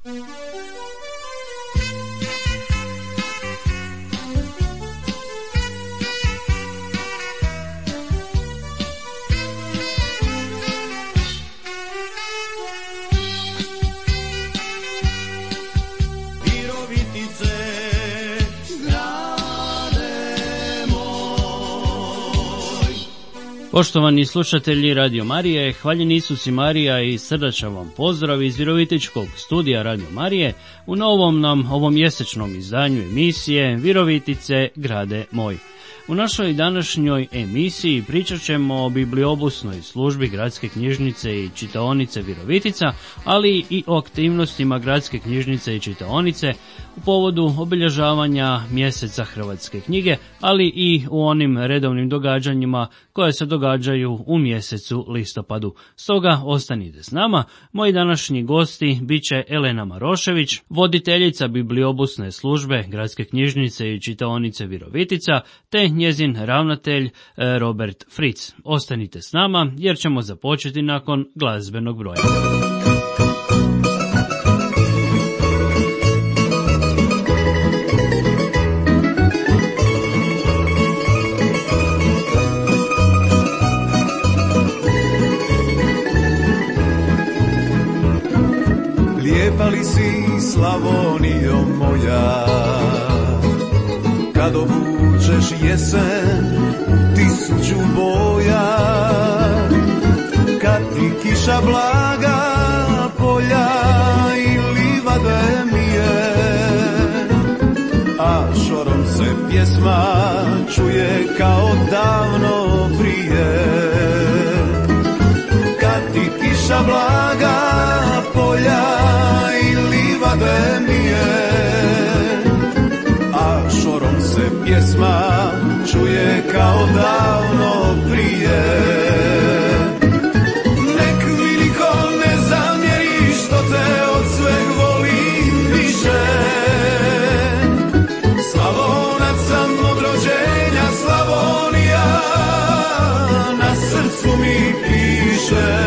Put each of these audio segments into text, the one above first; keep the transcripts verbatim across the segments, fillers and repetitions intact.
Poštovani slušatelji Radio Marije, hvaljen Isus i Marija i srdačan vam pozdrav iz Virovitičkog studija Radio Marije u novom nam ovomjesečnom izdanju emisije Virovitice, grade moj. U našoj današnjoj emisiji pričat ćemo o bibliobusnoj službi Gradske knjižnice i čitaonice Virovitica, ali i o aktivnostima Gradske knjižnice i čitaonice u povodu obilježavanja mjeseca hrvatske knjige, ali i u onim redovnim događanjima koje se događaju u mjesecu listopadu. Stoga ostanite s nama. Moji današnji gosti bit će Elena Marošević, voditeljica bibliobusne službe Gradske knjižnice i čitaonice Virovitica, te njezin ravnatelj Robert Fritz. Ostanite s nama jer ćemo započeti nakon glazbenog broja. Lijepa li si, Slavonijo moja, kad obučeš jesen u tisuću boja, kad ti kiša blaga polja i livade mije, a šorom se pjesma čuje kao davno prije. Kad ti kiša blaga polja i livade mije, a šorom se pjesma čuje kao davno prije. Nek mi niko ne zamjeri što te od sveg volim više, Slavonac sam od rođenja, Slavonija na srcu mi piše.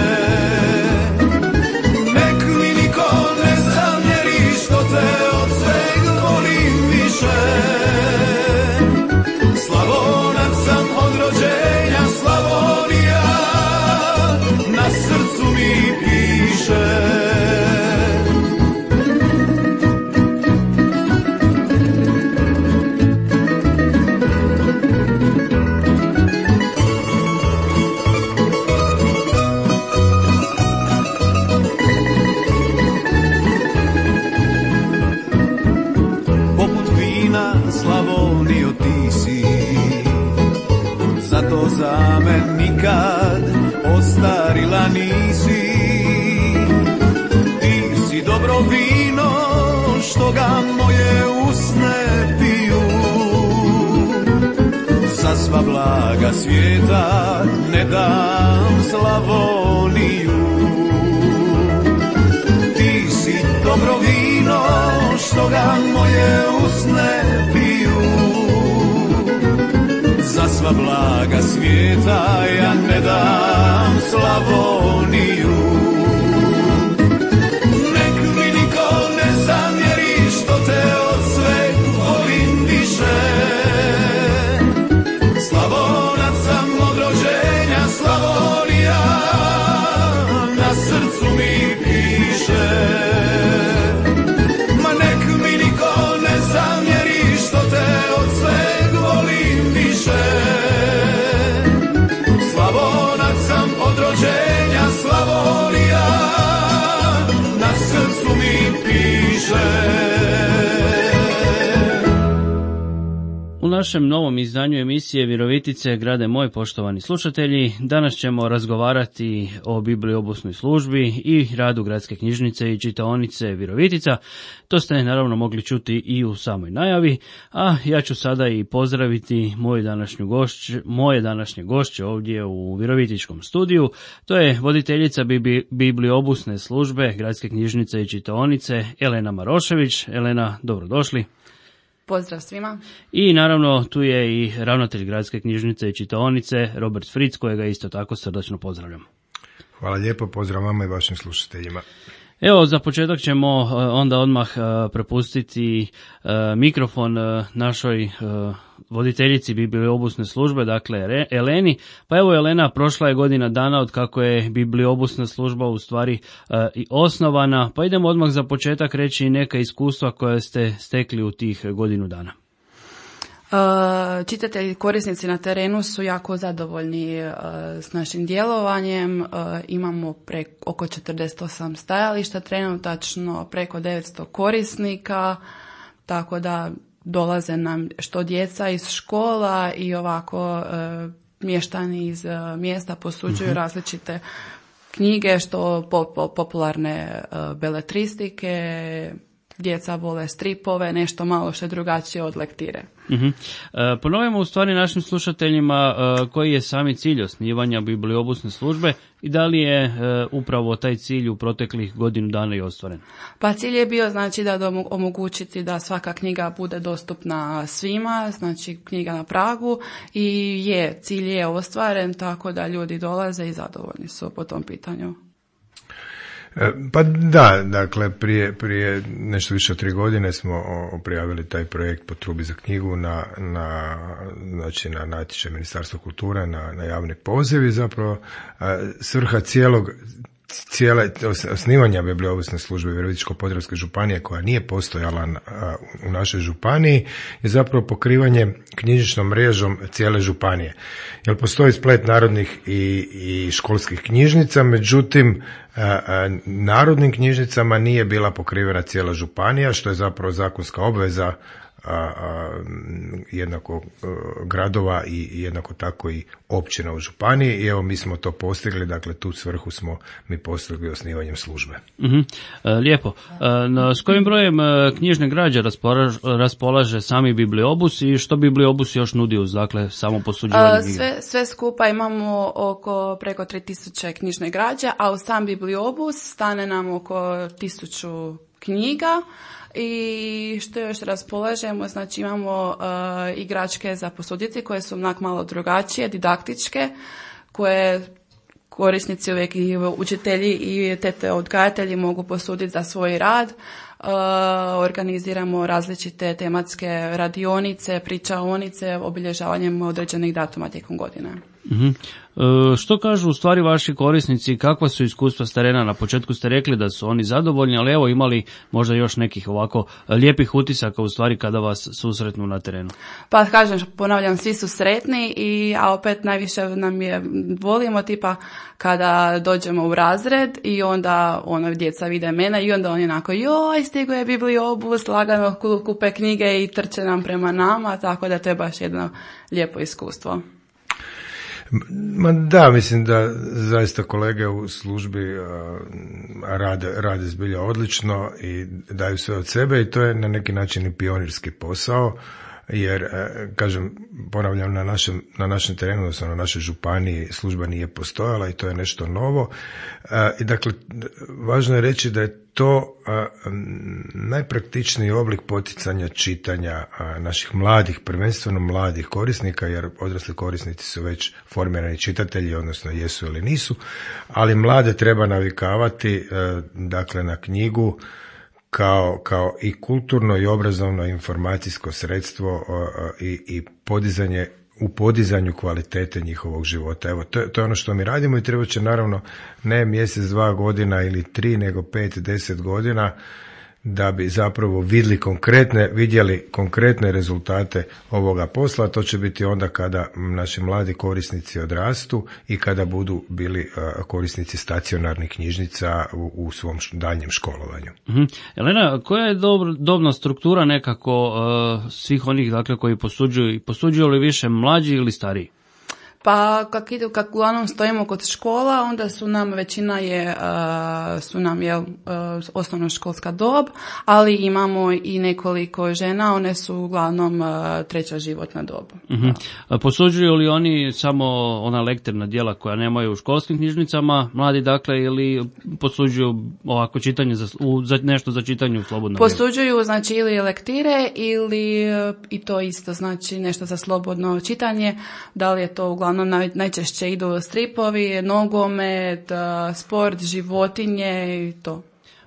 Za me nikad ostarila nisi, ti si dobro vino što ga moje usne piju. Za sva blaga svijeta ne dam Slavoniju, ti si dobro vino što ga moje usne piju. Za sva blaga svijeta ja ne dam Slavoniju. Nek mi niko ne zamjeri što te od sveg volim više, Slavonac sam od rođenja, Slavonija na srcu mi piše. Ma nek mi niko ne zamjeri što te od sveg volim više, Slavonac sam od rođenja, Slavonija na srcu mi piše. U našem novom izdanju emisije Virovitice, grade moj, poštovani slušatelji, danas ćemo razgovarati o bibliobusnoj službi i radu Gradske knjižnice i čitaonice Virovitica. To ste naravno mogli čuti i u samoj najavi, a ja ću sada i pozdraviti moju današnju gošće, moje današnje gošće ovdje u Virovitičkom studiju. To je voditeljica bibi, bibliobusne službe Gradske knjižnice i čitaonice Elena Marošević. Elena, dobrodošli. Pozdrav svima. I naravno tu je i ravnatelj Gradske knjižnice i čitaonice Robert Fritz, kojega isto tako srdačno pozdravljam. Hvala lijepo, pozdrav vama i vašim slušateljima. Evo, za početak ćemo onda odmah prepustiti mikrofon našoj voditeljici bibliobusne službe, dakle Eleni. Pa evo, Elena, prošla je godina dana od kako je bibliobusna služba u stvari i osnovana, pa idemo odmah za početak reći neka iskustva koje ste stekli u tih godinu dana. Čitatelji, korisnici na terenu su jako zadovoljni s našim djelovanjem. Imamo preko, oko četrdeset osam stajališta, trenutačno preko devetsto korisnika, tako da dolaze nam što djeca iz škola i ovako mještani iz mjesta posuđuju uh-huh. različite knjige, što po, po, popularne beletristike, djeca vole stripove, nešto malo što je drugačije od lektire. Uh-huh. E, ponovimo u stvari našim slušateljima e, koji je sami cilj osnivanja bibliobusne službe i da li je e, upravo taj cilj u proteklih godinu dana i ostvaren? Pa cilj je bio znači da omogućiti da svaka knjiga bude dostupna svima, znači knjiga na pragu, i je, cilj je ostvaren, tako da ljudi dolaze i zadovoljni su po tom pitanju. Pa da, dakle, prije, prije nešto više od tri godine smo prijavili taj projekt Po trubi za knjigu na, na, znači na natječaj Ministarstva kulture, na, na javni poziv, i zapravo svrha cijelog cijele osnivanja bibliobusne službe Virovitičko-podravske županije, koja nije postojala u našoj županiji, je zapravo pokrivanje knjižničnom mrežom cijele županije. Jer postoji splet narodnih i, i školskih knjižnica, međutim narodnim knjižnicama nije bila pokrivena cijela županija, što je zapravo zakonska obveza A, a, jednako a, gradova i jednako tako i općina u županiji, i evo mi smo to postigli, dakle tu svrhu smo mi postigli osnivanjem službe. Uh-huh. E, lijepo. E, s kojim brojem knjižne građe raspolaže, raspolaže sami bibliobus i što bibliobus još nudi uz, dakle, samo posuđivanje knjiga? Sve, sve skupa imamo oko preko tri tisuće knjižne građe, a u sam bibliobus stane nam oko tisuću knjiga. I što još raspolažemo, znači imamo uh, igračke za posuditi koje su onak malo drugačije, didaktičke, koje korisnici uvijek i učitelji i tete odgajatelji mogu posuditi za svoj rad. Uh, organiziramo različite tematske radionice, pričaonice, obilježavanjem određenih datuma tijekom godine. Uh-huh. E, što kažu u stvari vaši korisnici, kakva su iskustva s terena? Na početku ste rekli da su oni zadovoljni, ali evo, imali možda još nekih ovako lijepih utisaka u stvari kada vas susretnu na terenu? Pa kažem, ponavljam, svi su sretni, i, a opet najviše nam je, volimo tipa kada dođemo u razred i onda ono, djeca vide mene i onda oni onako, joj, stigo je bibliobus, lagano kupe knjige i trče nam prema nama, tako da to je baš jedno lijepo iskustvo. Ma da, mislim da zaista kolege u službi rade, rade zbilja odlično i daju sve od sebe, i to je na neki način i pionirski posao, jer, kažem, ponavljam, na našem, na našem terenu, odnosno na našoj županiji služba nije postojala i to je nešto novo. I dakle, važno je reći da je to najpraktičniji oblik poticanja čitanja naših mladih, prvenstveno mladih korisnika, jer odrasli korisnici su već formirani čitatelji, odnosno jesu ili nisu, ali mlade treba navikavati, dakle, na knjigu kao, kao i kulturno i obrazovno informacijsko sredstvo i, i podizanje, u podizanju kvalitete njihovog života. Evo, to, to je ono što mi radimo, i treba će naravno ne mjesec, dva godina ili tri, nego pet, deset godina da bi zapravo vidjeli konkretne, vidjeli konkretne rezultate ovoga posla. To će biti onda kada naši mladi korisnici odrastu i kada budu bili korisnici stacionarnih knjižnica u, u svom daljnjem školovanju. Uh-huh. Elena, koja je dobro, dobna struktura nekako uh, svih onih, dakle, koji posuđuju? Posuđuju li više mlađi ili stariji? Pa kak idu, kak uglavnom stojimo kod škola, onda su nam većina je, uh, su nam je uh, osnovnoškolska dob, ali imamo i nekoliko žena, one su uglavnom uh, treća životna dob. Uh-huh. Posuđuju li oni samo ona lektirna djela koja nemaju u školskim knjižnicama, mladi, dakle, ili posuđuju ovako čitanje za, u, za nešto za čitanje u slobodno vrijeme? Posuđuju, znači, ili lektire ili uh, i to isto, znači nešto za slobodno čitanje, da li je to uglavnom najčešće idu stripovi, nogomet, sport, životinje i to.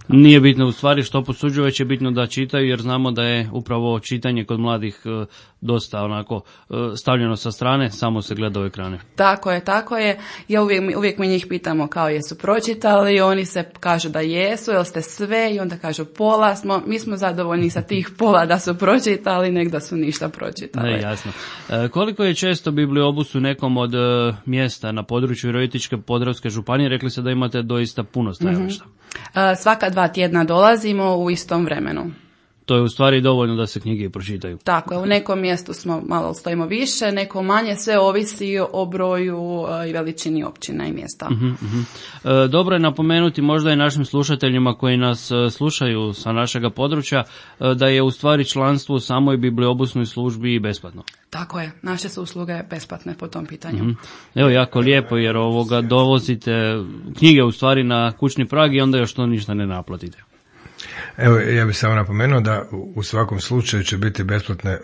Nije bitno u stvari što posuđuju, već je bitno da čitaju, jer znamo da je upravo čitanje kod mladih dosta onako stavljeno sa strane, samo se gleda u ekrane. Tako je, tako je. Ja uvijek, uvijek mi njih pitamo kao jesu pročitali, oni se kažu da jesu, jel ste sve, i onda kažu pola smo. Mi smo zadovoljni sa tih pola da su pročitali, nek da su ništa pročitali. Ne, jasno. E, koliko je često bibliobus u nekom od e, mjesta na području Virovitičke-Podravske županije? Rekli ste da imate doista puno stajališta. Mm-hmm. E, svaka dva tjedna dolazimo u istom vremenu. To je u stvari dovoljno da se knjige pročitaju. Tako je, u nekom mjestu smo malo stojimo više, neko manje, sve ovisi o broju i veličini općina i mjesta. Uh-huh, uh-huh. E, dobro je napomenuti možda i našim slušateljima koji nas slušaju sa našega područja da je u stvari članstvo u samoj bibliobusnoj službi besplatno. Tako je, naše su usluge besplatne po tom pitanju. Uh-huh. Evo, jako lijepo, jer ovoga dovozite knjige u stvari na kućni prag i onda još to ništa ne naplatite. Evo, ja bih samo napomenuo da u svakom slučaju će biti besplatne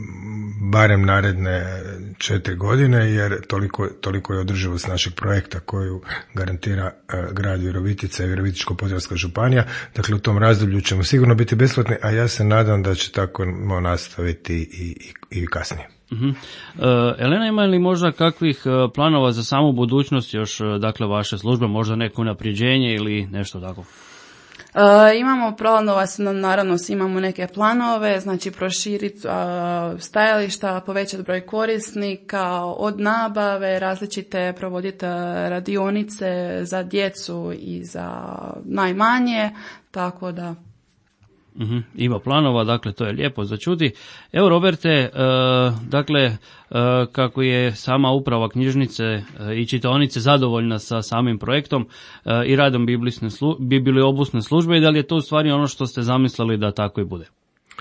barem naredne četiri godine, jer toliko, toliko je održivost našeg projekta koju garantira uh, grad Virovitica i Virovitičko-Podravska županija. Dakle, u tom razdoblju ćemo sigurno biti besplatni, a ja se nadam da će tako nastaviti i, i, i kasnije. Uh-huh. Uh, Elena, ima li možda kakvih uh, planova za samu budućnost još, uh, dakle, vaše službe, možda neko unapređenje ili nešto tako? Uh, imamo planova, naravno imamo neke planove, znači proširiti uh, stajališta, povećati broj korisnika, od nabave, različite provoditi radionice za djecu i za najmanje, tako da... Uhum, ima planova, dakle to je lijepo za čuti. Evo, Roberte, uh, dakle uh, kako je sama uprava knjižnice uh, i čitaonice zadovoljna sa samim projektom uh, i radom slu, bibliobusne službe, i da li je to u stvari ono što ste zamislili da tako i bude?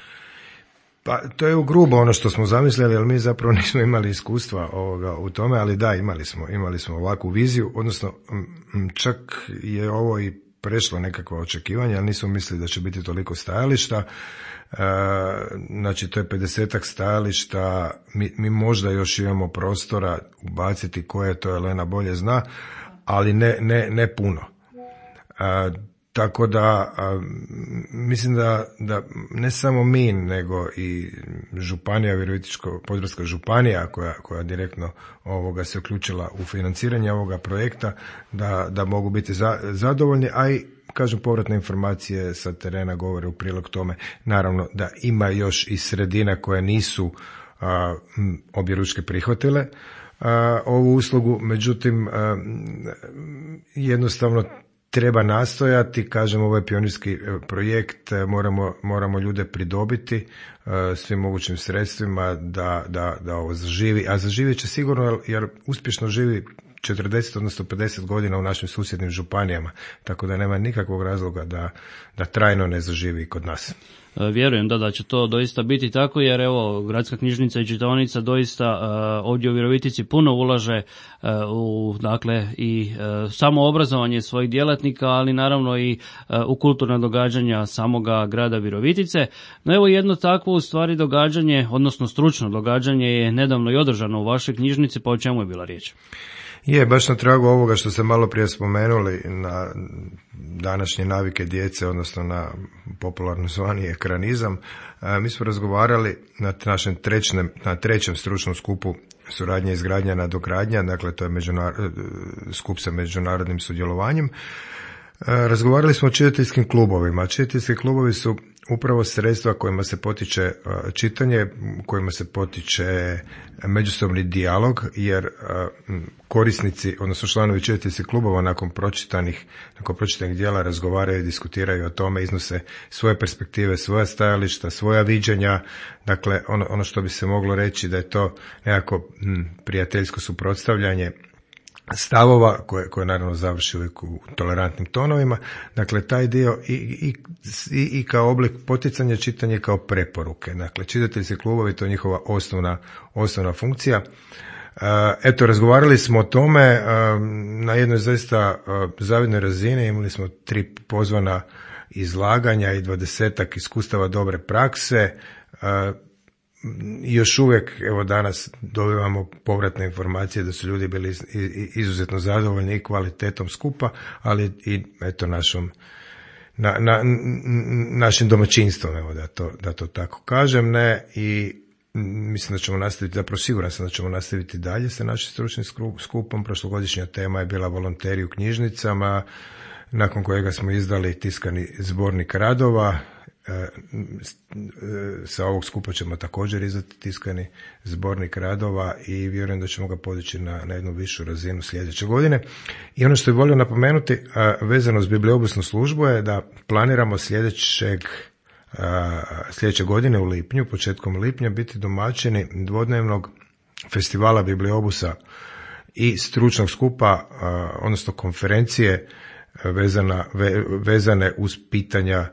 Pa to je u grubo ono što smo zamislili, ali mi zapravo nismo imali iskustva ovoga u tome, ali da, imali smo, imali smo ovakvu viziju, odnosno m, čak je ovo i prešlo nekakva očekivanja, ali nismo mislili da će biti toliko stajališta. E, znači, to je pedesetak stajališta, mi, mi možda još imamo prostora ubaciti koje to Elena bolje zna, ali ne, ne, ne puno. E, tako da, a, mislim da, da ne samo mi, nego i županija, Virovitičko-Podravska županija, koja, koja direktno ovoga se uključila u financiranje ovoga projekta, da, da mogu biti za, zadovoljni, a i, kažem, povratne informacije sa terena govore u prilog tome. Naravno da ima još i sredina koje nisu a, objeručke prihvatile a, ovu uslugu, međutim a, jednostavno treba nastojati, kažem, ovo je pionirski projekt, moramo, moramo ljude pridobiti uh, svim mogućim sredstvima da, da, da ovo zaživi, a zaživjet će sigurno jer uspješno živi četrdeset odnosno pedeset godina u našim susjednim županijama, tako da nema nikakvog razloga da, da trajno ne zaživi kod nas. Vjerujem da, da će to doista biti tako, jer evo, gradska knjižnica i čitaonica doista uh, ovdje u Virovitici puno ulaže uh, u, dakle, i uh, samo obrazovanje svojih djelatnika, ali naravno i uh, u kulturna događanja samoga grada Virovitice. No evo, jedno takvo u stvari događanje, odnosno stručno događanje je nedavno i održano u vašoj knjižnici, pa o čemu je bila riječ? Je, baš na tragu ovoga što ste malo prije spomenuli, na današnje navike djece, odnosno na popularno zvani ekranizam, mi smo razgovarali na našem trećem, na trećem stručnom skupu suradnje, izgradnja, nadogradnja, dakle to je međunar, skup sa međunarodnim sudjelovanjem. Razgovarali smo o čitateljskim klubovima. Čitateljski klubovi su upravo sredstva kojima se potiče čitanje, kojima se potiče međusobni dijalog, jer korisnici, odnosno članovi čitateljskih klubova nakon pročitanih, nakon pročitanih dijela razgovaraju i diskutiraju o tome, iznose svoje perspektive, svoja stajališta, svoja viđenja, dakle ono, ono što bi se moglo reći da je to nekako hm, prijateljsko suprotstavljanje stavova koje, koje naravno završi uvijek u tolerantnim tonovima. Dakle, taj dio i, i, i, i kao oblik poticanja čitanja kao preporuke. Dakle, čitateljski klubovi, to je njihova osnovna, osnovna funkcija. Eto, razgovarali smo o tome na jednoj zaista zavidnoj razini. Imali smo tri pozvana izlaganja i dvadesetak iskustava dobre prakse. I još uvijek, evo danas, dobivamo povratne informacije da su ljudi bili izuzetno zadovoljni i kvalitetom skupa, ali i eto našom, na, na, našim domaćinstvom, evo da to, da to tako kažem, ne, i mislim da ćemo nastaviti, zapravo siguran sam da ćemo nastaviti dalje sa našim stručnim skupom. Prošlogodišnja tema je bila volonteri u knjižnicama, nakon kojega smo izdali tiskani zbornik radova. Sa ovog skupa ćemo također izdati tiskani zbornik radova i vjerujem da ćemo ga podići na, na jednu višu razinu sljedeće godine. I ono što bih volio napomenuti vezano uz bibliobusnu službu je da planiramo sljedećeg sljedeće godine u lipnju, početkom lipnja, biti domaćini dvodnevnog festivala bibliobusa i stručnog skupa, odnosno konferencije vezana, ve, vezane uz pitanja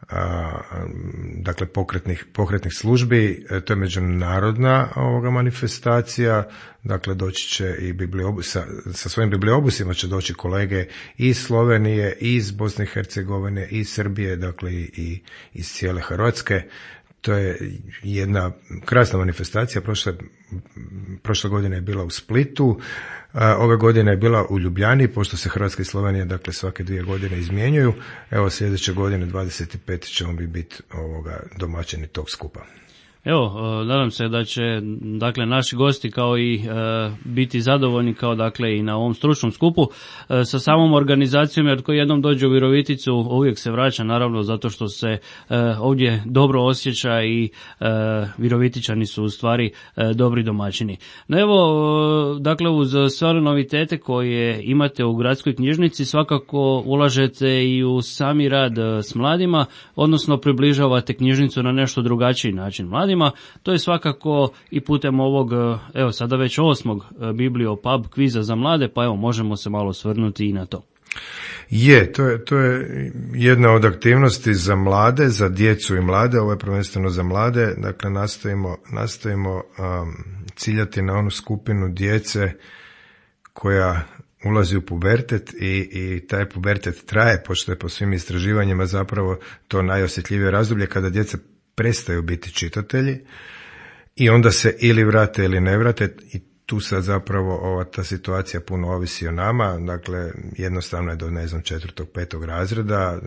dakle pokretnih, pokretnih službi. To je međunarodna ovoga manifestacija, dakle doći će i bibliobus, sa, sa svojim bibliobusima će doći kolege iz Slovenije, iz Bosne i Hercegovine, iz Srbije, dakle i, i iz cijele Hrvatske. To je jedna krasna manifestacija. Prošle, prošle godine je bila u Splitu, ove godine je bila u Ljubljani, pošto se Hrvatska i Slovenija dakle svake dvije godine izmjenjuju. Evo sljedeće godine dvadeset pete ćemo bi biti ovoga domaćini tog skupa. Evo, nadam se da će dakle naši gosti kao i e, biti zadovoljni kao dakle i na ovom stručnom skupu e, sa samom organizacijom, jer tko jednom dođe u Viroviticu uvijek se vraća, naravno zato što se e, ovdje dobro osjeća i e, Virovitičani su u stvari e, dobri domaćini. No evo, e, dakle uz sve one novitete koje imate u gradskoj knjižnici svakako ulažete i u sami rad e, s mladima, odnosno približavate knjižnicu na nešto drugačiji način mladima. To je svakako i putem ovog, evo sada već osmog Bibliopub kviza za mlade, pa evo možemo se malo svrnuti i na to. Je, to je, to je jedna od aktivnosti za mlade, za djecu i mlade, ovo je prvenstveno za mlade, dakle nastojimo, nastojimo um, ciljati na onu skupinu djece koja ulazi u pubertet i, i taj pubertet traje, pošto je po svim istraživanjima zapravo to najosjetljivije razdoblje kada djeca prestaju biti čitatelji i onda se ili vrate ili ne vrate i tu sad zapravo ova ta situacija puno ovisi o nama, dakle jednostavno je do ne znam četvrtog, petog razreda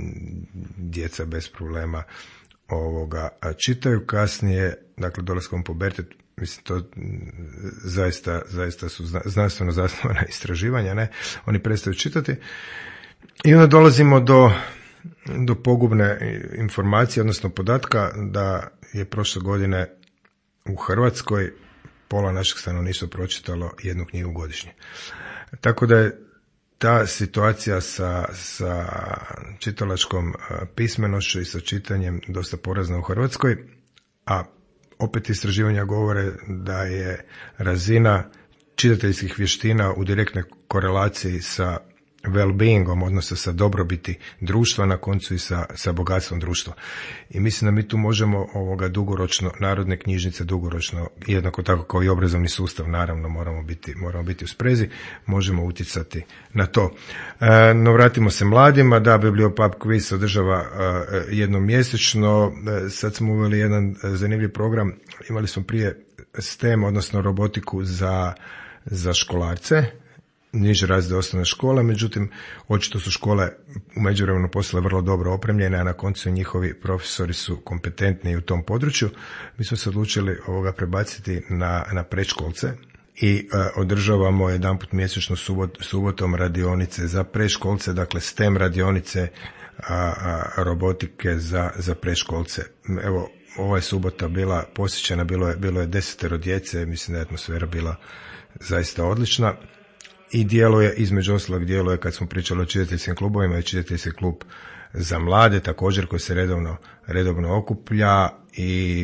djeca bez problema ovoga čitaju, kasnije dakle dolaskom u pubertet, mislim to zaista, zaista su znanstveno zasnovana istraživanja, ne, oni prestaju čitati i onda dolazimo do do pogubne informacije, odnosno podatka da je prošle godine u Hrvatskoj pola našeg stanovništva pročitalo jednu knjigu godišnje. Tako da je ta situacija sa, sa čitalačkom pismenošću i sa čitanjem dosta porazna u Hrvatskoj, a opet istraživanja govore da je razina čitateljskih vještina u direktnoj korelaciji sa well-beingom, odnosno sa dobrobiti društva, na koncu i sa, sa bogatstvom društva. I mislim da mi tu možemo ovoga dugoročno, narodne knjižnice dugoročno, jednako tako kao i obrazovni sustav, naravno moramo biti, moramo biti u sprezi, možemo utjecati na to. E, no vratimo se mladima, da, Bibliopub quiz održava e, jednom mjesečno, e, sad smo uveli jedan zanimljiv program, imali smo prije STEM, odnosno robotiku za, za školarce, niže razrede osnovne škole, međutim očito su škole u međuvremenu postale vrlo dobro opremljene, a na koncu njihovi profesori su kompetentni u tom području. Mi smo se odlučili ovoga prebaciti na, na predškolce i e, održavamo jedanput mjesečno subot, subotom radionice za predškolce, dakle STEM radionice a, a, robotike za, za predškolce. Evo, ova je subota bila posjećena, bilo je, bilo je desetero djece, mislim da je atmosfera bila zaista odlična. I djeluje, između ostalog djeluje kad smo pričali o čitateljskim klubovima i čitateljski klub za mlade također koji se redovno, redovno okuplja i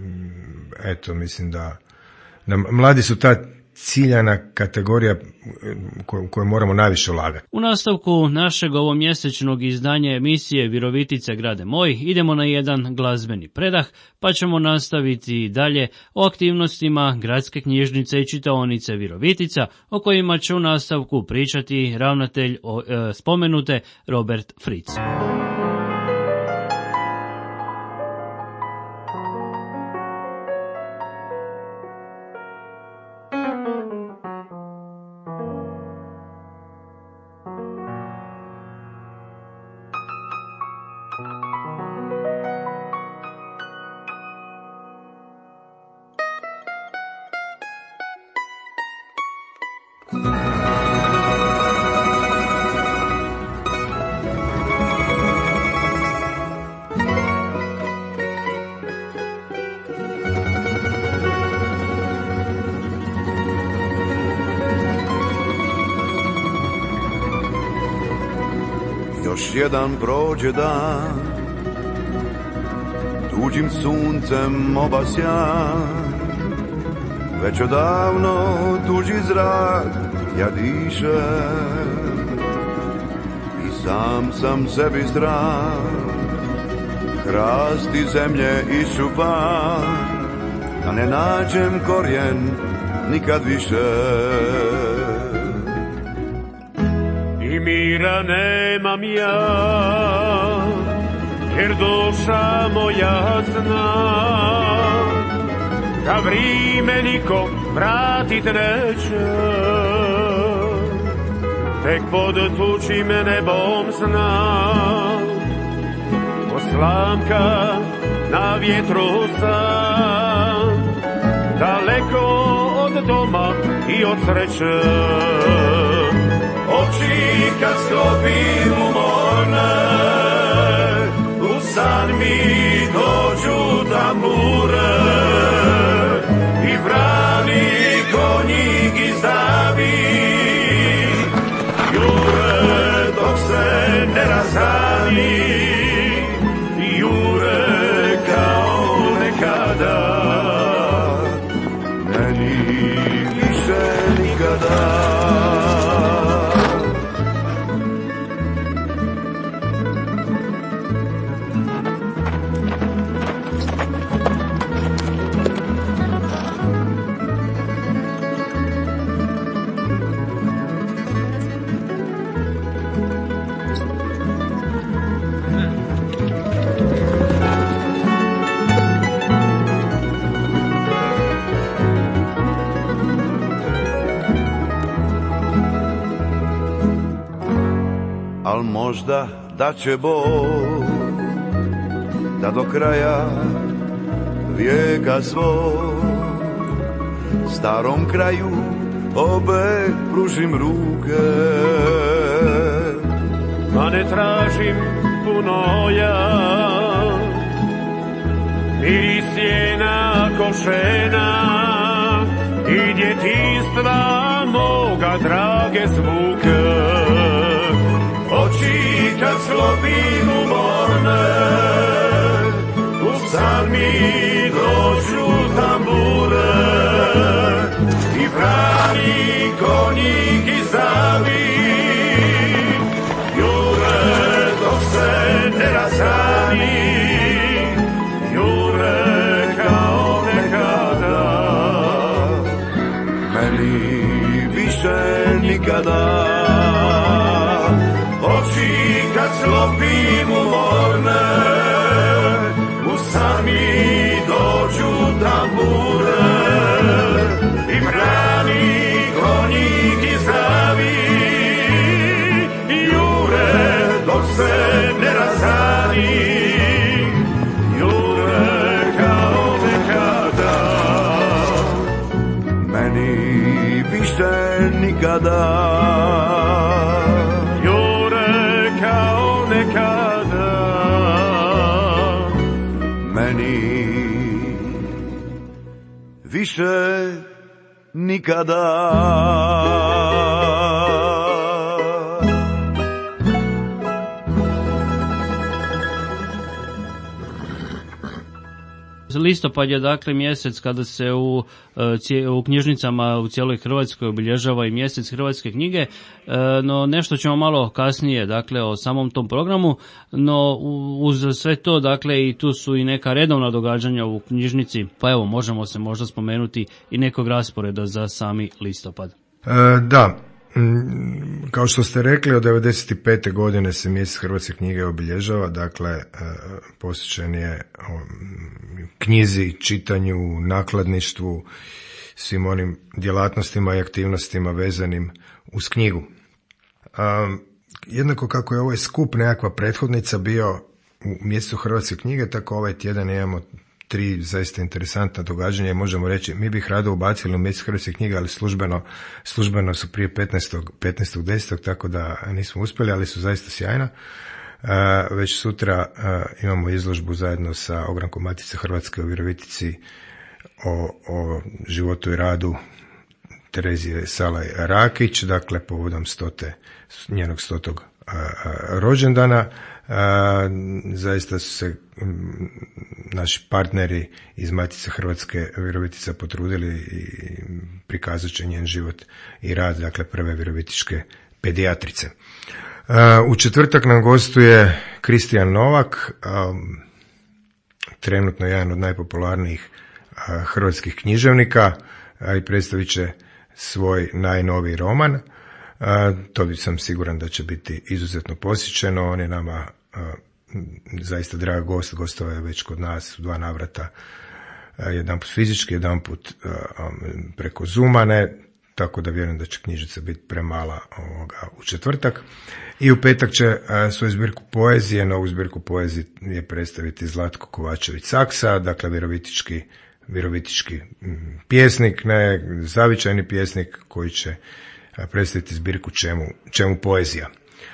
eto mislim da, da mladi su ta ciljana kategorija u kojoj moramo najviše ulagati. U nastavku našeg ovomjesečnog izdanja emisije Virovitice grade moj idemo na jedan glazbeni predah, pa ćemo nastaviti dalje o aktivnostima Gradske knjižnice i čitaonice Virovitica, o kojima će u nastavku pričati ravnatelj o, e, spomenute Robert Fritz. jedan prođe dan, tuđim suncem obasjan, već odavno tuđi zrak ja dišem i sam sam sebi stran, krasti zemlje iščupan, da ne nađem korijen nikad više. I mira nemam ja, jer duša moja zna da vrime niko vratit neće. Tek pod tučim nebom znam, ko slamka na vjetru sam, daleko od doma i od sreće. Oči kad sklopim umorne, u san mi dođu tambure i vrani konjik izdavi, jure dok se ne razani, jure kao nekada, meni više nikada. Al možda da će Bog da do kraja vijeka svog starom kraju obe pružim ruke. Ma ne tražim puno ja, miris sjena košena i djetinstva moga drage zvuke. Oči kad sklopim umorne, u san mi dođu tambure i vrani konjik izdavi, jure dok se ne razani, jure kao nekada, meni više nikada. Oči kad sklopim umorne, u san mi dođu tambure i vrani konjik izdavi, jure dok se ne razani, jure kao nekada, meni više nikada. Više nikada. Listopad je dakle mjesec kada se u, u knjižnicama u cijeloj Hrvatskoj obilježava i mjesec hrvatske knjige, no nešto ćemo malo kasnije dakle o samom tom programu, no uz sve to dakle i tu su i neka redovna događanja u knjižnici, pa evo možemo se možda spomenuti i nekog rasporeda za sami listopad. E, da, kao što ste rekli, od devedeset pete godine se mjesec hrvatske knjige obilježava, dakle posvećen je knjizi, čitanju, nakladništvu, svim onim djelatnostima i aktivnostima vezanim uz knjigu. A, jednako kako je ovaj skup nekakva prethodnica bio u mjesecu hrvatske knjige, tako ovaj tjedan imamo tri zaista interesantna događanja i možemo reći, mi bih rado ubacili u mjesec hrvatske knjige, ali službeno, službeno su prije petnaestog desetog tako da nismo uspjeli, ali su zaista sjajna. Uh, već sutra uh, imamo izložbu zajedno sa Ogrankom Matice Hrvatske u Virovitici o, o životu i radu Terezije Salaj Rakić, dakle povodom stote, njenog stotog rođendana. Zaista su se naši partneri iz Matice Hrvatske Virovitica potrudili i prikazat će njen život i rad, dakle prve virovitičke pedijatrice. U četvrtak nam gostuje Kristijan Novak, trenutno jedan od najpopularnijih hrvatskih književnika, i predstavit će svoj najnoviji roman. To bi sam siguran da će biti izuzetno posjećeno. On je nama zaista drag gost, gostovao je već kod nas u dva navrata, jedanput fizički, jedanput preko Zooma, ne, tako da vjerujem da će knjižica biti premala ovoga u četvrtak. I u petak će svoju zbirku poezije, novu zbirku poezije je predstaviti Zlatko Kovačević-Saksa, dakle virovitički, virovitički pjesnik, ne, zavičajni pjesnik koji će predstaviti zbirku čemu, čemu poezija.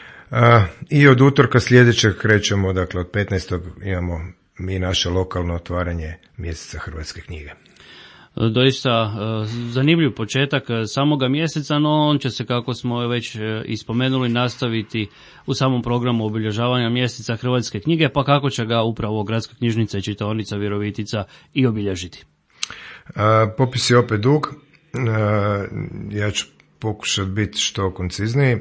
I od utorka sljedećeg krećemo, dakle od petnaestog imamo mi naše lokalno otvaranje mjeseca hrvatske knjige. Doista zanimljiv početak samoga mjeseca, no on će se, kako smo već ispomenuli, nastaviti u samom programu obilježavanja mjeseca hrvatske knjige, pa kako će ga upravo Gradska knjižnica i čitaonica Virovitica i obilježiti? Popis je opet dug, ja ću pokušati biti što koncizniji.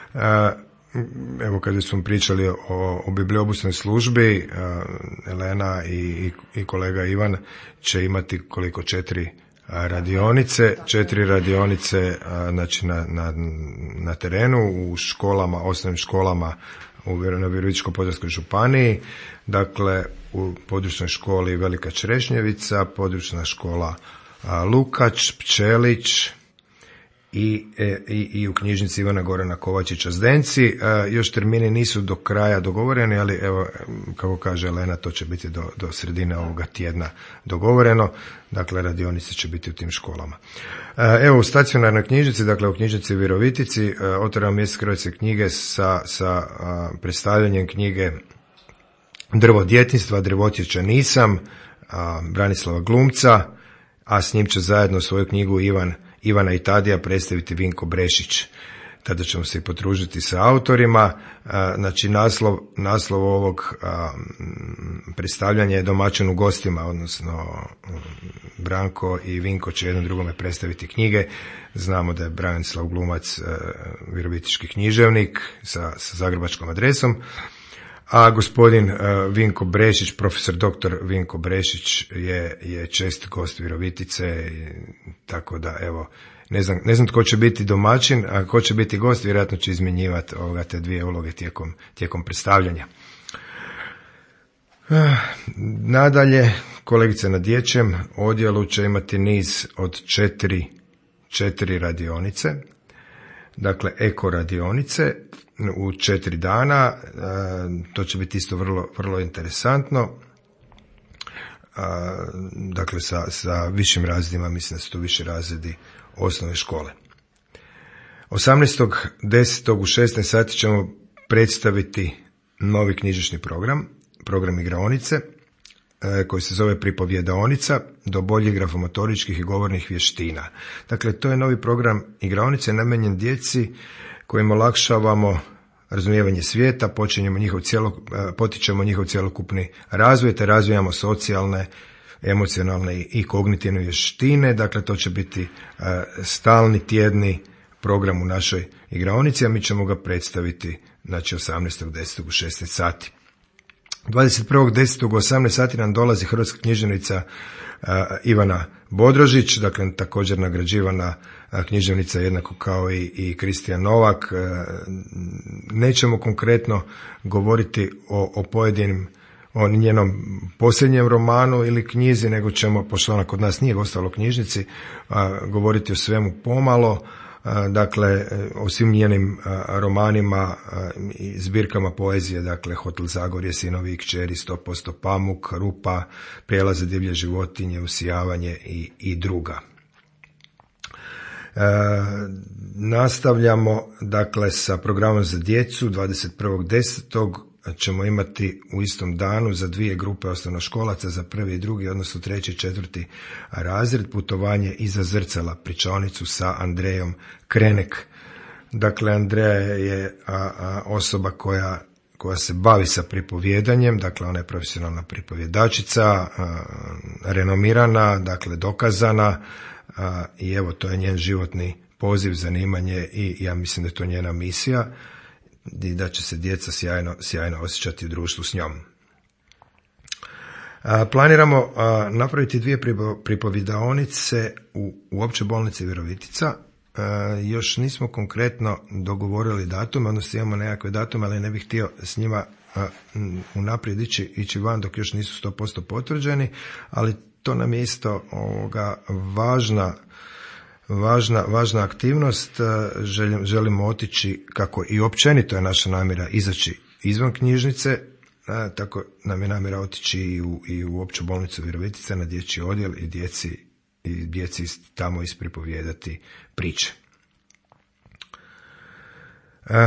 Evo, kada smo pričali o, o bibliobusnoj službi, Elena i, i kolega Ivan će imati koliko četiri radionice, četiri radionice znači na, na, na terenu, u školama, osnovnim školama u na Virovitičko-podravskoj županiji, dakle u područnoj školi Velika Čerešnjevica, područna škola Lukač, Pčelić, I, i, i u knjižnici Ivana Gorana Kovačića Zdenci. E, još termini nisu do kraja dogovoreni, ali evo, kako kaže Elena, to će biti do, do sredine ovoga tjedna dogovoreno. Dakle, radionice će biti u tim školama. E, evo, u stacionarnoj knjižnici, dakle u knjižnici Virovitici, e, otvaramo mjesec hrvatske knjige sa, sa a, predstavljanjem knjige Drvo djetinjstva, Drvotječa nisam, a, Branislava Glumca, a s njim će zajedno svoju knjigu Ivan Ivana i Tadija predstaviti Vinko Brešić. Tada ćemo se i potružiti sa autorima. Znači, naslov, naslov ovog predstavljanja je Domaćin u gostima, odnosno Branko i Vinko će jednom drugome predstaviti knjige. Znamo da je Branislav Glumac virovitički književnik sa, sa zagrebačkom adresom, a gospodin Vinko Brešić, profesor doktor Vinko Brešić je, je čest gost Virovitice, tako da evo, ne znam, ne znam tko će biti domaćin, a tko će biti gost, vjerojatno će izmjenjivati ovoga te dvije uloge tijekom, tijekom predstavljanja. Nadalje, kolegice na dječjem odjelu će imati niz od četiri, četiri radionice, dakle eko radionice, u četiri dana, to će biti isto vrlo, vrlo interesantno, dakle sa, sa višim razredima, mislim da su to više razredi osnovne škole. osamnaestog desetog u šesnaest sati ćemo predstaviti novi knjižnični program, program igraonice, koji se zove Pripovjedaonica do boljih grafomotoričkih i govornih vještina. Dakle, to je novi program igraonice namijenjen djeci kojim olakšavamo razumijevanje svijeta, počinjemo njihov cijelo, potičemo njihov cjelokupni razvoj, te razvijamo socijalne, emocionalne i kognitivne vještine. Dakle, to će biti stalni tjedni program u našoj igraonici, a mi ćemo ga predstaviti, znači, osamnaestog desetog u šesnaest sati. dvadeset prvog desetog u osamnaest sati nam dolazi hrvatska književnica Ivana Bodrožić, dakle također nagrađivana književnica jednako kao i, i Kristijan Novak. Nećemo konkretno govoriti o, o pojedinim, o njenom posljednjem romanu ili knjizi, nego ćemo, pošto ona kod nas nije ostalo u knjižnici, govoriti o svemu pomalo. Dakle, o svim njenim romanima i zbirkama poezije, dakle Hotel Zagorje, Sinovi i kćeri, sto posto pamuk, Rupa, Prijelaze divlje životinje, Usijavanje i, i druga. E, nastavljamo dakle sa programom za djecu. dvadeset prvog desetog ćemo imati u istom danu za dvije grupe osnovnoškolaca, za prvi i drugi, odnosno treći i četvrti razred, putovanje iza zrcala, pričaonicu sa Andrejom Krenek. Dakle, Andreja je a, a, osoba koja, koja se bavi sa pripovjedanjem, dakle ona je profesionalna pripovjedačica, a, renomirana, dakle dokazana, a, i evo to je njen životni poziv, zanimanje i ja mislim da je to njena misija i da će se djeca sjajno, sjajno osjećati u društvu s njom. A, planiramo a, napraviti dvije pripovjedaonice u, u općoj bolnici Virovitica. E, još nismo konkretno dogovorili datume, odnosno imamo nekakve datume, ali ne bih htio s njima a, unaprijed ići, ići van dok još nisu sto posto potvrđeni, ali to nam je isto ovoga, važna, važna, važna aktivnost. Želim, želimo otići, kako i općenito je naša namjera, izaći izvan knjižnice, a, tako nam je namjera otići i u, i u opću bolnicu Virovitica na dječji odjel i djeci i djeci tamo ispripovijedati priče. E,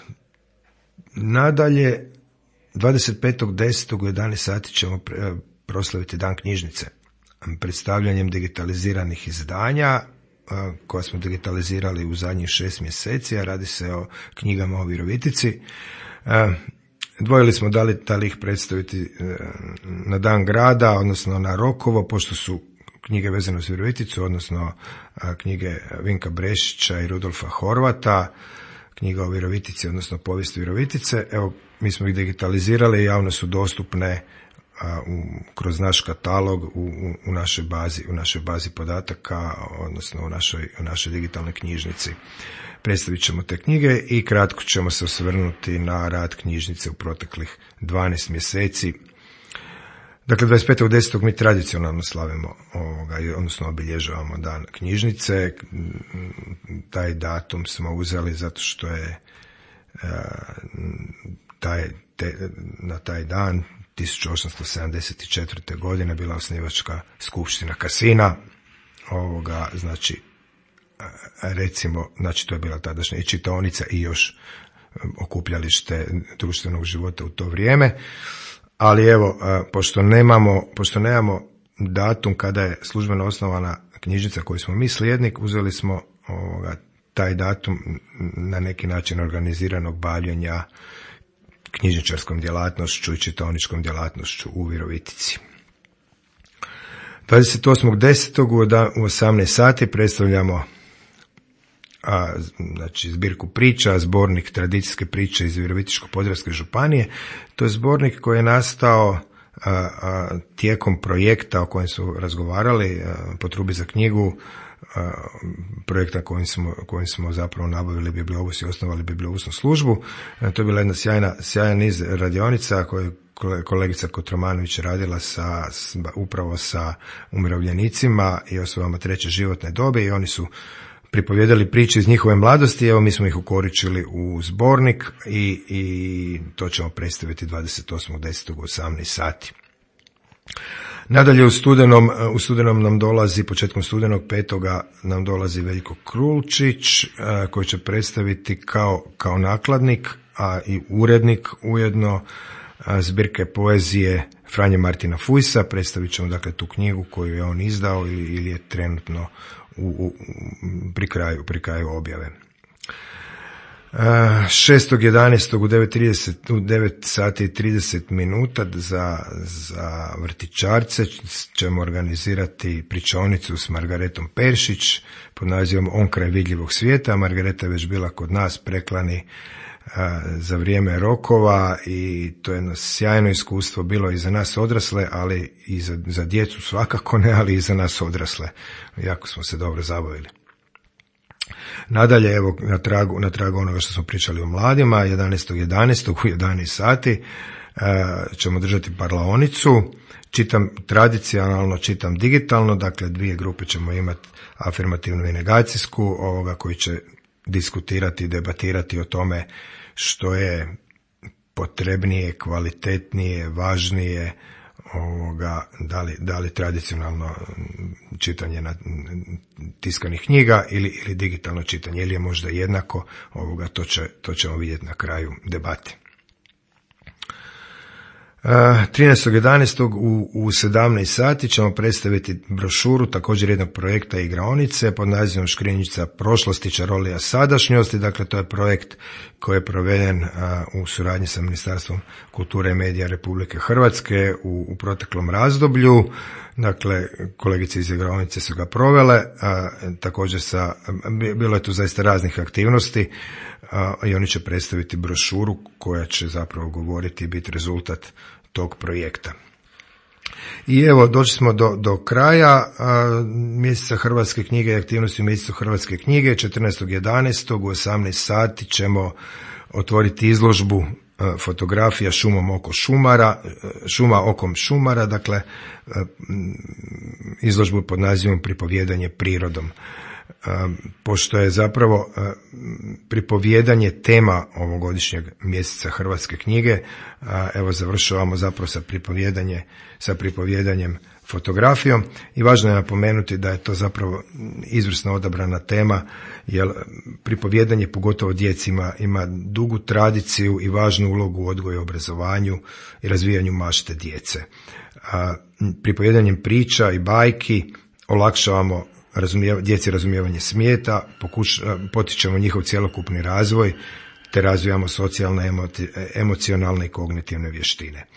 nadalje, dvadeset petog desetog u jedanaest sati ćemo proslaviti Dan knjižnice predstavljanjem digitaliziranih izdanja koja smo digitalizirali u zadnjih šest mjeseci, a radi se o knjigama o Virovitici. E, dvojili smo da li, da li ih predstaviti na Dan grada, odnosno na Rokovo, pošto su knjige vezane uz Viroviticu, odnosno a, knjige Vinka Brešića i Rudolfa Horvata, knjiga o Virovitici, odnosno povijest Virovitice. Evo, mi smo ih digitalizirali i javno su dostupne a, u, kroz naš katalog u, u, u našoj bazi, u našoj bazi podataka, odnosno u našoj, u našoj digitalnoj knjižnici. Predstavit ćemo te knjige i kratko ćemo se osvrnuti na rad knjižnice u proteklih dvanaest mjeseci. Dakle, dvadeset petog desetog mi tradicionalno slavimo, ovoga, odnosno obilježavamo Dan knjižnice. Taj datum smo uzeli zato što je taj, te, na taj dan tisuću osamsto sedamdeset četvrte. godine bila osnivačka skupština Kasina. Ovoga, znači, recimo, znači to je bila tadašnja i čitaonica i još okupljalište društvenog života u to vrijeme. Ali evo, pošto nemamo, pošto nemamo datum kada je službeno osnovana knjižnica koju smo mi slijednik, uzeli smo ovoga, taj datum na neki način organiziranog bavljenja knjižničarskom djelatnošću i čitaoničkom djelatnošću u Virovitici. dvadeset osmog desetog u osamnaest sati predstavljamo a, znači zbirku priča, zbornik tradicijske priče iz Virovitičko-podravske županije. To je zbornik koji je nastao a, a, tijekom projekta o kojem su razgovarali a, po trubi za knjigu, a, projekta kojim smo, kojim smo zapravo nabavili bibliobus i osnovali bibliobusnu službu. A, to je bila jedna sjajna, sjajan niz radionica koje kolegica Kotromanović radila sa, upravo sa umirovljenicima i osobama treće životne dobi i oni su pripovjedali priče iz njihove mladosti. Evo, mi smo ih ukoričili u zbornik i, i to ćemo predstaviti dvadeset osmog desetog u osamnaest sati. Nadalje u studenom, u studenom nam dolazi, početkom studenog petoga nam dolazi Veljko Krulčić koji će predstaviti kao, kao nakladnik, a i urednik ujedno zbirke poezije Franje Martina Fujsa. Predstavit ćemo dakle tu knjigu koju je on izdao ili, ili je trenutno u, u, pri, kraju, pri kraju objave. šestog jedanaestog u devet trideset, u devet sati i trideset minuta za, za vrtićarce ćemo organizirati pričaonicu s Margaretom Peršić pod nazivom On kraj vidljivog svijeta. Margareta je već bila kod nas preklani za vrijeme rokova i to je jedno sjajno iskustvo bilo i za nas odrasle, ali i za, za djecu svakako ne, ali i za nas odrasle. Jako smo se dobro zabavili. Nadalje, evo, na tragu, na tragu onoga što smo pričali o mladima, jedanaestog jedanaestog u jedanaest sati ćemo držati parlaonicu. Čitam tradicionalno, čitam digitalno, dakle dvije grupe ćemo imati, afirmativnu i negacijsku, ovoga koji će diskutirati i debatirati o tome što je potrebnije, kvalitetnije, važnije, ovoga, da li, da li tradicionalno čitanje na tiskanih knjiga ili, ili digitalno čitanje, ili je možda jednako, ovoga, to, će, to ćemo vidjeti na kraju debate. trinaestog jedanaestog u, u sedamnaest sati ćemo predstaviti brošuru također jednog projekta igraonice pod nazivom Škrinjica prošlosti, čarolija sadašnjosti. Dakle, to je projekt koji je proveden a, u suradnji sa Ministarstvom kulture i medija Republike Hrvatske u, u proteklom razdoblju. Dakle, kolegice iz igraonice su ga provele, a, također sa, bilo je tu zaista raznih aktivnosti a, i oni će predstaviti brošuru koja će zapravo govoriti i biti rezultat tog projekta. I evo, došli smo do, do kraja a, mjeseca Hrvatske knjige i aktivnosti u mjesecu Hrvatske knjige. četrnaestog jedanaestog u osamnaest sati ćemo otvoriti izložbu a, fotografija šumom oko šumara, šuma okom šumara, dakle a, izložbu pod nazivom Pripovjedanje prirodom. Pošto je zapravo pripovjedanje tema ovogodišnjeg mjeseca Hrvatske knjige, evo završavamo zapravo sa pripovjedanje, sa pripovjedanjem fotografijom i važno je napomenuti da je to zapravo izvrsno odabrana tema, jer pripovjedanje pogotovo djeci ima, ima dugu tradiciju i važnu ulogu u odgoju i obrazovanju i razvijanju mašte djece. Pripovjedanjem priča i bajki olakšavamo Razumijeva, djeci razumijevanje svijeta, pokuša, potičemo njihov cjelokupni razvoj, te razvijamo socijalne, emoti, emocionalne i kognitivne vještine.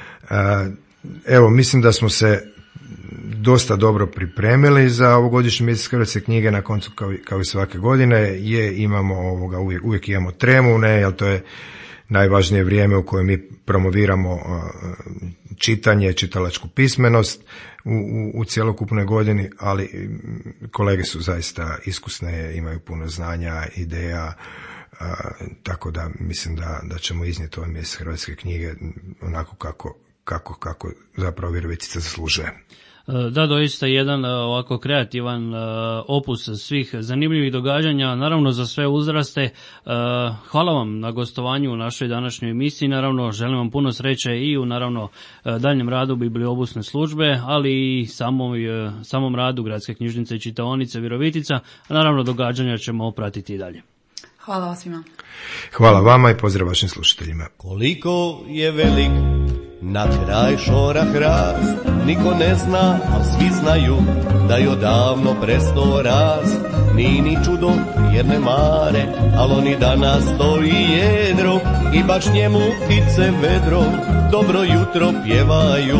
Evo, mislim da smo se dosta dobro pripremili za ovogodišnji mjesec Hrvatske knjige. Na koncu, kao, kao i svake godine, je imamo ovoga, uvijek, uvijek imamo tremu, ne, jer to je najvažnije vrijeme u kojem mi promoviramo čitanje, čitalačku pismenost u, u, u cjelokupnoj godini, ali kolege su zaista iskusne, imaju puno znanja, ideja, a, tako da mislim da, da ćemo iznijeti ovaj mjesec Hrvatske knjige onako kako, kako, kako zapravo Virovitica zaslužuje. Da, doista jedan ovako kreativan opus svih zanimljivih događanja, naravno za sve uzraste. Hvala vam na gostovanju u našoj današnjoj emisiji, naravno želim vam puno sreće i u naravno daljnjem radu bibliobusne službe, ali i samom, samom radu Gradske knjižnice i čitaonice Virovitica, a naravno događanja ćemo pratiti i dalje. Hvala vas svima. Hvala vama i pozdrav vašim slušateljima. Koliko je velik na kraj šora hrast, niko ne zna, a svi znaju da je odavno prestao rast. Ni ni čudo jer ne mare, al oni danas stoji jedro i baš njemu ptice vedro dobro jutro pjevaju.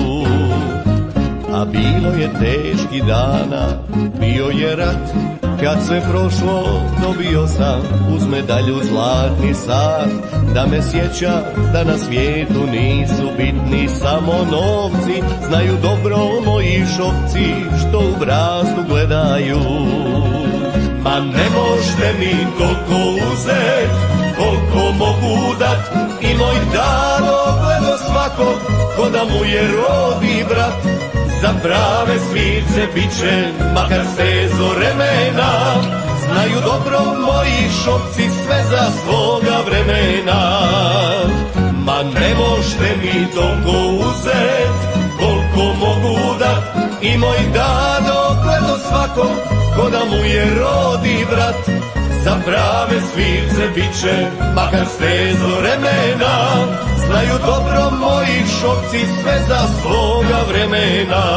A bilo je teški dana, bio je rat, kad sve prošlo dobio sam uz medalju zlatni sat. Da me sjeća da na svijetu nisu bitni samo novci, znaju dobro moji šopci što u brazdu gledaju. Ma ne možete mi toliko uzet, koliko mogu dat, i moj dado gledo svakog ko da mu je rodi brat. Za prave svirce bit će, makar stezo remena, znaju dobro moji šopci sve za svoga vremena. Ma ne možete mi toliko uzet, koliko mogu dat, i moj dado gledo svakom ko da mu je rodi brat. Za prave svirce bit će, makar stezo remena, znaju dobro moji šopci sve za svoga vremena.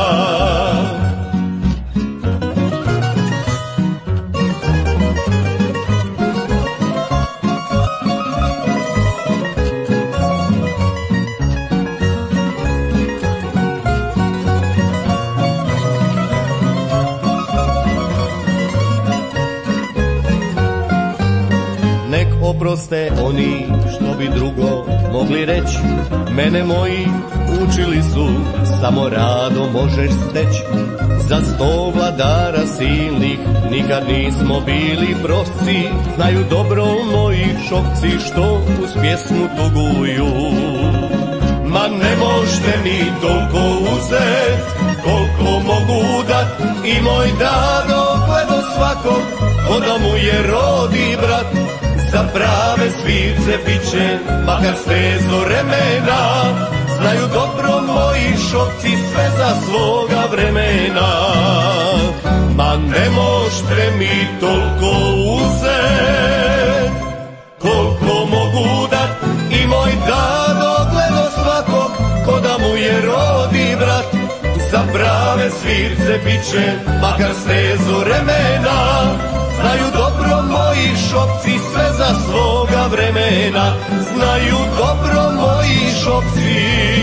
Oproste oni što bi drugo mogli reći, mene moji učili su samo rado možeš steći. Za sto vladara silnih nikad nismo bili prosci, znaju dobro moji šokci što uz pjesmu tuguju. Ma ne možete mi toliko uzet, koliko mogu dat, i moj dado gledo svakog ko da mu je rodi brat. Za prave svirce bit će, makar stezo remena, znaju dobro moji šopci sve za svoga vremena. Ma ne možete mi toliko uzet, koliko mogu dat, i moj dado gledo svakog ko da je rodi brat, za prave svirce biće, makar stezu remena. Znaju dobro moji šopci sve za svoga vremena, znaju dobro moji šopci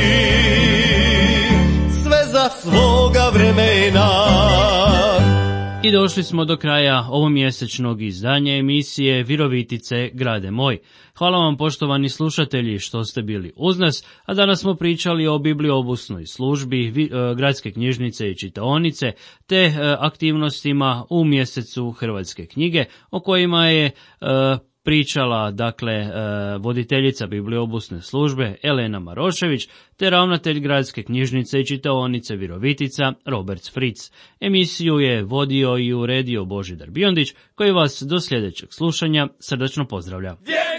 sve za svoga vremena. I došli smo do kraja ovomjesečnog izdanja emisije Virovitice, grade moj. Hvala vam, poštovani slušatelji, što ste bili uz nas, a danas smo pričali o bibliobusnoj službi, vi, e, gradske knjižnice i čitaonice, te e, aktivnostima u mjesecu Hrvatske knjige, o kojima je e, pričala, dakle, e, voditeljica bibliobusne službe Elena Marošević, te ravnatelj gradske knjižnice i čitaonice Virovitica Robert Fritz. Emisiju je vodio i uredio Božidar Biondić, koji vas do sljedećeg slušanja srdačno pozdravlja.